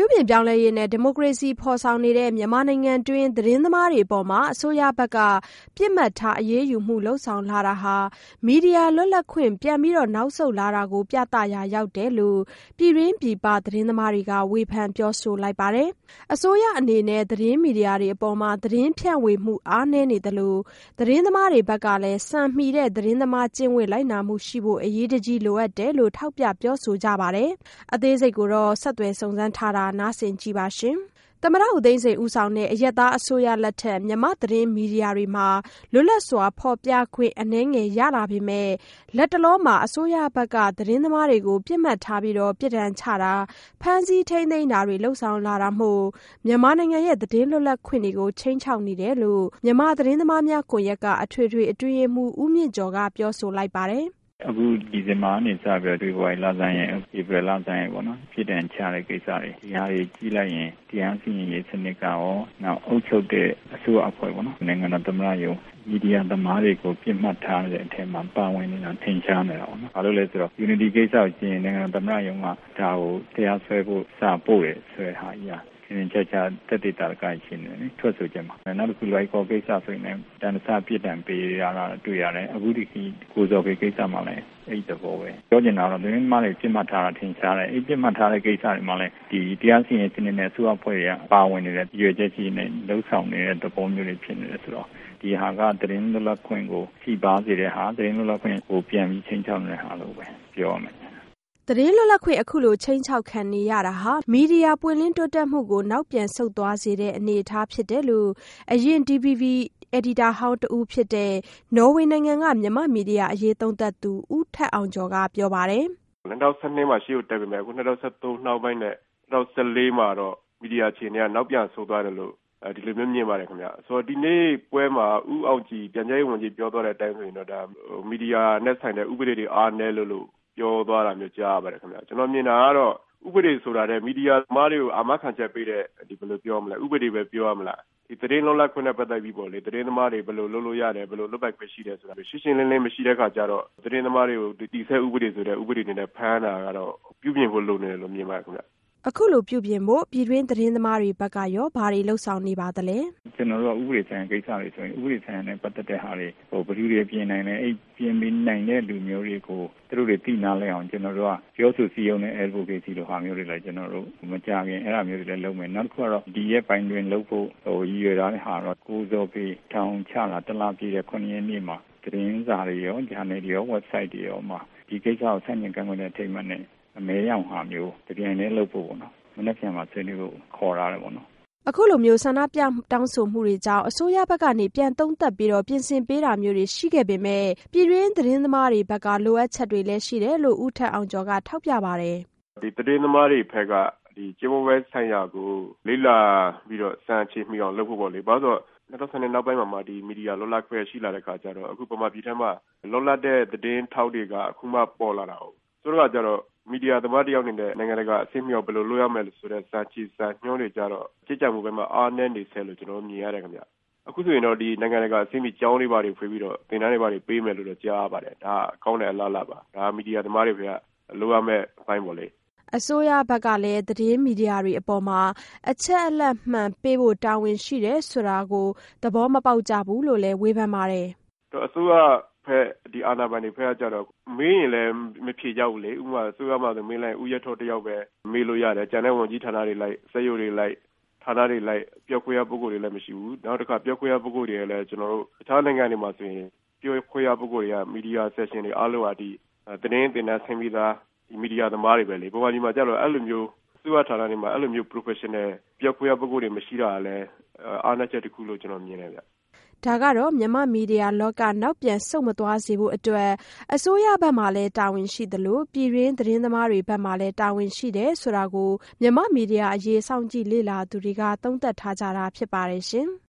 ပြုပြင်ပြောင်းလဲရေးနဲ့ဒီမိုကရေစီဖော်ဆောင်နေတဲ့မြန်မာနိုင်ငံတွင်းသတင်းသမားတွေအပေါ်မှာအစိုးရဘက်ကပြစ်မှတ်ထားအရေးယူမှုလုပ်ဆောင်လာတာဟာမီဒီယာလွတ်လပ်ခွင့်ပြန်ပြီးနောက်ဆုတ်လာတာကိုပြသရာရောက်တယ်လို့ပြည်တွင်းပြည်ပသတင်းသမားတွေကဝေဖန်ပြောဆိုလိုက်ပါတယ်။အစိုးရအနေနဲ့သတင်းမီဒီယာတွေအပေါ်မှာသတင်းဖြန့်ဝေမှုအားနည်းနေသလိုသတင်းသမားတွေဘက်ကလည်းစံမီတဲ့သတင်းသမားကျင့်ဝတ်လိုက်နာမှုရှိဖို့အရေးတကြီးလိုအပ်တယ်လို့ထောက်ပြပြောဆိုကြပါတယ်။အသေးစိတ်ကိုတော့ဆက်သွယ်စုံစမ်းထားတာနားဆင်ကြည့်ပါရှင်။သမ္မတဦးသိန်းစိန်ဦးဆောင်တဲ့အရပ်သားအစိုးရလက်ထက်မြန်မာသတင်းမီဒီယာတွေမှာလွတ်လပ်စွာဖော်ပြခွင့်အနည်းငယ်ရလာပေမဲ့လက်တလောမှာအစိုးရဘက်ကသတင်းသမားတွေကိုပြစ်မှတ်ထားပြီးပြစ်ဒဏ်ချတာဖမ်းဆီးထိန်းသိမ်းတာတွေလှုပ်ဆောင်လာတာမို့မြန်မာနိုင်ငံရဲ့သတင်းလွတ်လပ်ခွင့်တွေကိုခြိမ်းခြောက်နေတယ်လို့မြန်မာသတင်းသမားများကွန်ရက်ကအထွေထွေအတွင်းရေးမှူးဦးမြင့်ကျော်ကပြောဆိုလိုက်ပါတယ်။အခုဒီဇင်ဘာနဲ့စပြီးဖေဖော်ဝါရီလဆန်းရဲ့ဧပြီလဆန်းရဲ့ပေါ့နော်ပြည်တံချတဲ့ကိစ္စတွေဒီဟာတွေကြီးလိုက်ရင်တရားစီရင်ရေးစနစ်ကရောနောက်အုပ်ချုပ်တဲ့အစိုးရအဖွဲ့ပေါ့နော်နိုင်ငံတော်သမ္မတရုံးမီဒီယာသမားတွေကိုပြစ်မှတ်ထားတဲ့အထက်မှာပါဝင်နေတာထင်ရှားနေတာပေါ့နော်။ဘာလို့လဲဆိုတော့ Unity ကိစ္စကိုကျင်းနိုင်ငံတော်သမ္မတရုံးကဒါကိုတရားစွဲဖို့စပို့ရဆွဲဟာကြီးချက်ချတက်တဲ့တာကရှင်းနေထွက်ဆိုချက်မှာနောက်တစ်ခုလိုက်ကောကိစ္စဆိုရင်တန်ဆာပြစ်ဒဏ်ပေးရတာတွေ့ရတယ်အခုဒီကိုစော်ကိစ္စမှာလည်းအဲ့တဘောပဲပြောချင်တာတော့သတင်းမှလည်းပြစ်မှတ်ထားတာထင်ရှားတယ်အဲ့ပြစ်မှတ်ထားတဲ့ကိစ္စတွေမှာလည်းဒီတရားစီရင်စနစ်နဲ့အစိုးရဖွဲ့ရပါဝင်နေတဲ့ရွေချက်ကြီးနဲ့လှုပ်ဆောင်နေတဲ့သဘောမျိုးတွေဖြစ်နေတယ်ဆိုတော့ဒီဟာကသတင်းလွတ်လပ်ခွင့်ကိုထိပါစေတဲ့ဟာသတင်းလွတ်လပ်ခွင့်ကိုပြန်ပြီးချိန်ချောက်နေတဲ့ဟာလို့ပဲပြောရမယ်သတင်းလွတ်လပ်ခွင့်အခုလိုချိန်ချောက်ခံနေရတာဟာမီဒီယာပွင့်လင်းတိုးတက်မှုကိုနောက်ပြန်ဆုတ်သွားစေတဲ့အနေအထားဖြစ်တယ်လို့အရင် DVB အယ်ဒီတာဟောင်းတဦးဖြစ်တဲ့နော်ဝေနိုင်ငံကမြန်မာမီဒီယာအရေးသုံးသပ်သူဦးထက်အောင်ကျော်ကပြောပါတယ်။2012မှာရှေ့ကိုတက်ပြီမဲ့အခု2013နောက်ပိုင်းနဲ့2014မှာတော့မီဒီယာခြေနေကနောက်ပြန်ဆုတ်သွားတယ်လို့ဒီလိုမျိုးမြင်ပါတယ်ခင်ဗျာဆိုတော့ဒီနေ့ပွဲမှာဦးအောင်ကြည်ပြန်ကြားရေးဝန်ကြီးပြောသွားတဲ့အတိုင်းဆိုရင်တော့ဒါမီဒီယာနဲ့ဆိုင်တဲ့ဥပဒေတွေအားနည်းလို့ပြောသွားတာမျိုးကြားရပါတယ်ခင်ဗျာကျွန်တော်မြင်တာကတော့ဥပဒေဆိုတာတဲ့မီဒီယာသမားတွေကိုအာမခံချက်ပေးတဲ့ဒီဘယ်လိုပြောမလဲဥပဒေပဲပြောရမလားဒီသတင်းလွတ်လပ်ခွင့်နဲ့ပတ်သက်ပြီးပေါ့လေသတင်းသမားတွေဘယ်လိုလုပ်လို့ရတယ်ဘယ်လိုလုပ်ပိုက်ခွင့်ရှိတယ်ဆိုတာရှင်းရှင်းလင်းလင်းမရှိတဲ့ခါကျတော့သတင်းသမားတွေကိုတည်ဆဲဥပဒေဆိုတဲ့ဥပဒေတွေနဲ့ဖမ်းတာကတော့ပြုပြင်ဖို့လိုနေတယ်လို့မြင်ပါတယ်ခင်ဗျာအခုလိုပြုပြင်ဖို့ပြည်တွင်းသတင်းသမားတွေဘက်ကရောဘာတွေလှုပ်ဆောင်နေပါသလဲကျွန်တော်တို့ကဥပဒေဆိုင်ရာကိစ္စတွေဆိုရင်ဥပဒေဆိုင်ရာနဲ့ပတ်သက်တဲ့ဟာတွေဘယ်သူတွေပြင်နိုင်လဲအဲ့ပြင်ပြီးနိုင်တဲ့လူမျိုးတွေကိုသူတို့တွေသိနာလဲအောင်ကျွန်တော်တို့ကပြောဆိုစည်းရုံးတဲ့ advocacy လိုဟာမျိုးတွေလည်းကျွန်တော်တို့မကြခင်အဲ့ဒါမျိုးတွေလည်းလုပ်မယ်နောက်တစ်ခုကတော့ဒီရဲ့ပိုင်းတွင်လုပ်ဖို့ရည်ရွယ်ထားတဲ့ဟာတော့ကိုယ်စောပြီးထောင်ချလာတလားပြည့်တဲ့9ရက်နေ့မှာသတင်းစာတွေရော channel တွေရော website တွေရောမှာဒီကိစ္စကိုဆန့်ကျင်ကန့်ကွက်တဲ့ထိမှတ်နဲ့အမဲရောင်ဟာမျိုးတပြိုင်တည်းလုပ်ဖို့ပေါ့နော်မနေ့ပြန်မှာဆွေးနွေးဖို့ခေါ်ရတယ်ပေါ့နော်အခုလိုမျိုးဆန္ဒပြတောင်းဆိုမှုတွေကြောင့်အစိုးရဘက်ကနေပြန်သုံးသပ်ပြီးပြင်ဆင်ပေးတာမျိုးတွေရှိခဲ့ပေမဲ့ပြည်တွင်းသတင်းသမားတွေဘက်ကလိုအပ်ချက်တွေလည်းရှိတယ်လို့ဦးထက်အောင်ကျော်ကထောက်ပြပါတယ်ဒီသတင်းသမားတွေဘက်ကဒီကျေးမွဲဆိုင်ရာကိုလေ့လာပြီးတော့စံချေမိအောင်လုပ်ဖို့ပေါ့လေဘာလို့ဆိုတော့2010နောက်ပိုင်းမှာဒီမီဒီယာလွတ်လပ်ခွင့်ရှိလာတဲ့ခါကျတော့အခုပမာပြည်ထက်မှာလွတ်လပ်တဲ့သတင်းထောက်တွေကအခုမှပေါ်လာတာဟုတ်ဆိုတော့ကျတော့မီဒီယာသမားတယောက်နေတဲ့နိုင်ငံတကာအဆင့်မြောက်ဘယ်လိုလုပ်ရမလဲဆိုတဲ့စာချီစာညွှန်းတွေကြတော့ကြည်ကြမှုပဲမှာအားနည်းနေဆဲလို့ကျွန်တော်မြင်ရတယ်ခင်ဗျအခုဆိုရင်တော့ဒီနိုင်ငံတကာအဆင့်မြေကျောင်းတွေပါတွေဖွေးပြီးတော့သင်တန်းတွေပါတွေပေးမယ်လို့တော့ကြားရပါတယ်ဒါအကောင်းတဲ့အလားအလာပါဒါမီဒီယာသမားတွေကလိုရမယ့်အပိုင်းပေါ့လေအစိုးရဘက်ကလည်းသတင်းမီဒီယာတွေအပေါ်မှာအချက်အလက်မှန်ပေးဖို့တာဝန်ရှိတယ်ဆိုတာကိုသဘောမပေါက်ကြဘူးလို့လည်းဝေဖန်ပါတယ်အစိုးရဖက်ဒီအာဏာပိုင်တွေဖက်ကကြတော့မေးရင်လည်းမဖြေကြဘူးလေဥပမာဆိုရမှာဆိုမေးလိုက်ဥယျာထောတယောက်ပဲမေးလို့ရတယ်ကျန်တဲ့ဝန်ကြီးဌာနတွေလိုက်စက်ရုပ်တွေလိုက်ဌာနတွေလိုက်ပြောခွင့်ရပုဂ္ဂိုလ်တွေလည်းမရှိဘူးနောက်တစ်ခါပြောခွင့်ရပုဂ္ဂိုလ်တွေလည်းကျွန်တော်တို့အခြားနိုင်ငံတွေမှာဆိုရင်ပြောခွင့်ရပုဂ္ဂိုလ်တွေကမီဒီယာဆက်ရှင်တွေအားလုံးကဒီသတင်းသင်တန်းဆင်းပြီးသားဒီမီဒီယာသမားတွေပဲလေပုံမှန်ဒီမှာကြတော့အဲ့လိုမျိုးစုရဌာနတွေမှာအဲ့လိုမျိုး professional ပြောခွင့်ရပုဂ္ဂိုလ်တွေမရှိတာလည်းအားနည်းချက်တစ်ခုလို့ကျွန်တော်မြင်တယ်ဗျဒါကတော့မြန်မာမီဒီယာလောကနောက်ပြန်ဆုတ်မသွားစေဖို့အတွက်အစိုးရဘက်မှလည်းတာဝန်ရှိသလိုပြည်တွင်းသတင်းသမားတွေဘက်မှလည်းတာဝန်ရှိတယ်ဆိုတာကိုမြန်မာမီဒီယာအရေးစောင့်ကြည့်လေ့လာသူတွေကသုံးသပ်ထားကြတာဖြစ်ပါတယ်ရှင်။